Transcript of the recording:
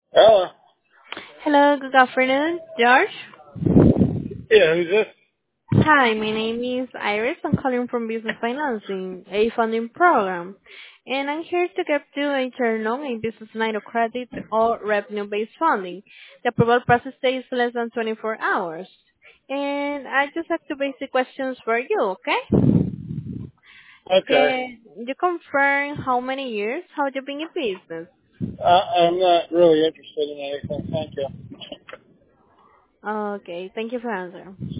Hello. Hello, good afternoon, George. Yeah, who's this? Hi, my name is Iris. I'm calling from Business Financing, a funding program. And I'm here to get to a turn on a business line of credit or revenue-based funding. The approval process takes less than 24 hours. And I just have two basic questions for you, okay? Okay. Can you confirm how many years have you been in business? I'm not really interested in anything. Thank you. Okay, thank you for answering.